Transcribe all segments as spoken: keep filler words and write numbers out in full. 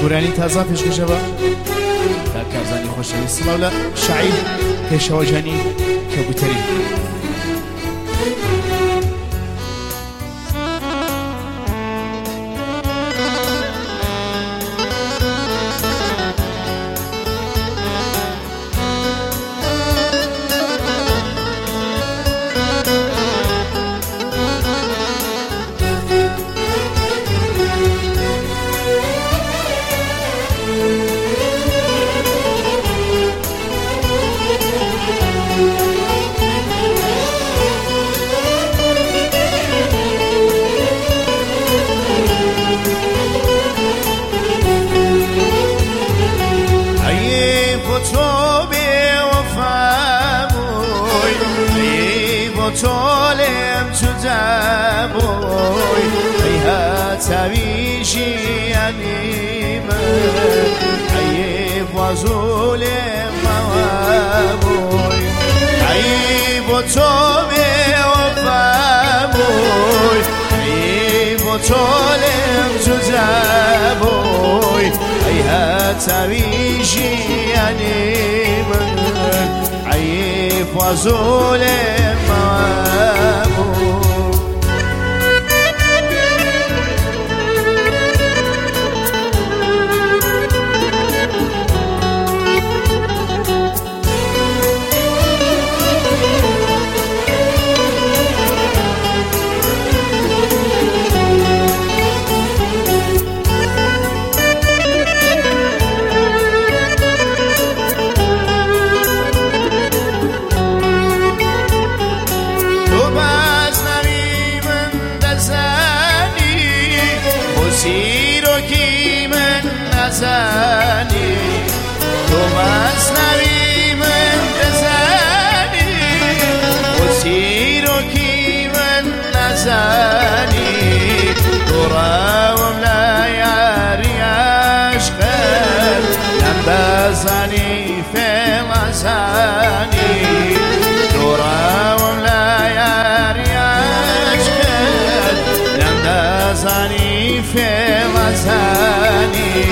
گورانی تازه پیش کشه با در کارزانی خوشوی سلاولا شعیل پیشواجانی کبوتری طالم تو دبوی ای هتویشی انیم ای وزول موابوی ای با تو به وفابوی ای با طالم تو دبوی ای هتویشی انیم ای وزول نزنی تو مصنوی من بزنی و رو کی من نزنی تو روم لیاری عشقت نم بزنی فیل زنی تو روم لیاری عشقت نم بزنی فیل زنی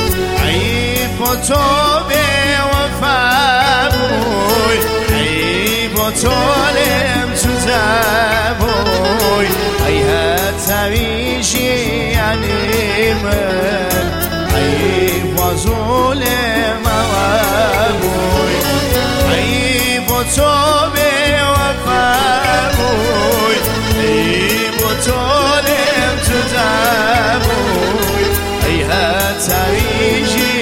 تو به وفابوی ای با طالم تو زبوی ای هتویشی یعنی من ای وزول موابوی ای با تو به وفابوی ای با طالم تو زبوی ای هتویشی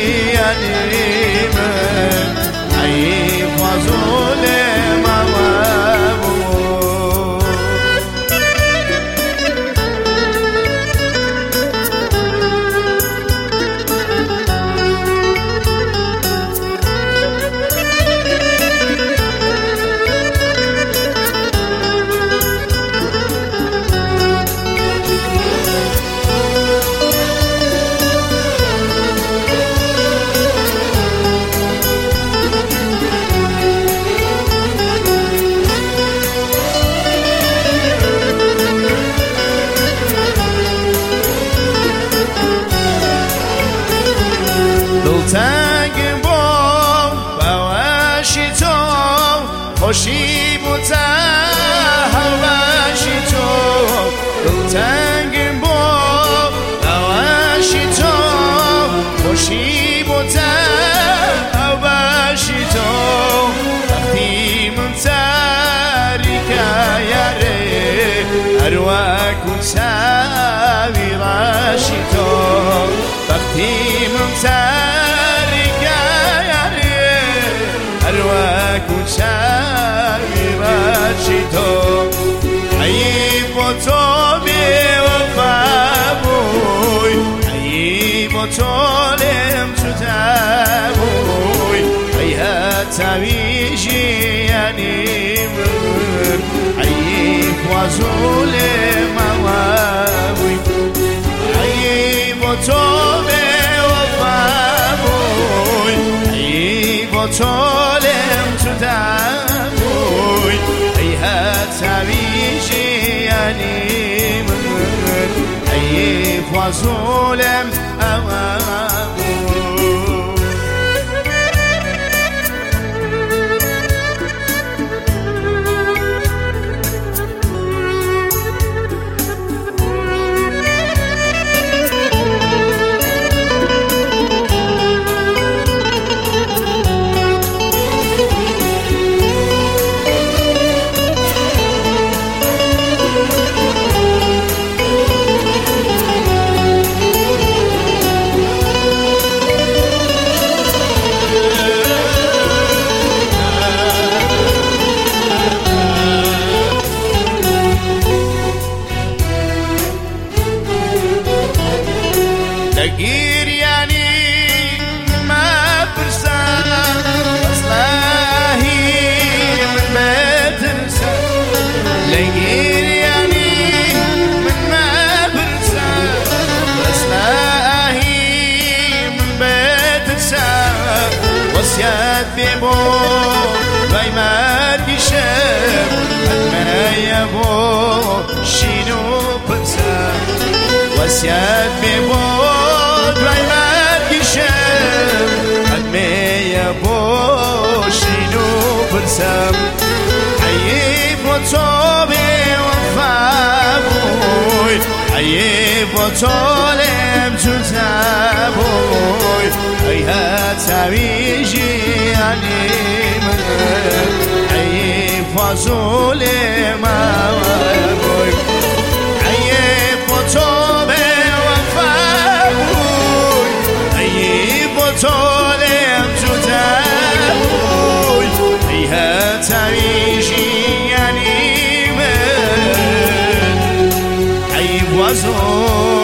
من ای فضول موابو تنگ با بواشی تو خوشی بوده هواشی تو دل تنگ با بواشی تو خوشی بوده هواشی تو وقتی من تاریکه یاره ارواکو تاوی راشی تو وقتی من تاریکه ارواکو شاوی راشی تو ای با تو به وفابوی ای با طالم تو دبوی ای هتویشی یعنی من ای وزول موابوی ای با تو به وفابوی ای با طالم تو دبوی ای هتویشی یعنی من ای فضولم اوام لقير يعني ما برسان أصلاهي من ما تنسى لقير يعني من ما برسان أصلاهي من ما تنسى وصيات بيبو باي ما تشاف ما يبو شنو بنسى وصيات بيبو باي ما تشاف ما يبو شنو بنسى عيب وطوبي وفابوي عيب وطولم جزابوي هيها تاويجي يعني من عيب وظولي ما وابوي عيب وطوبي وفابوي عيب وطولم جزابوي هيها تاويجي يعني من عيب وظولي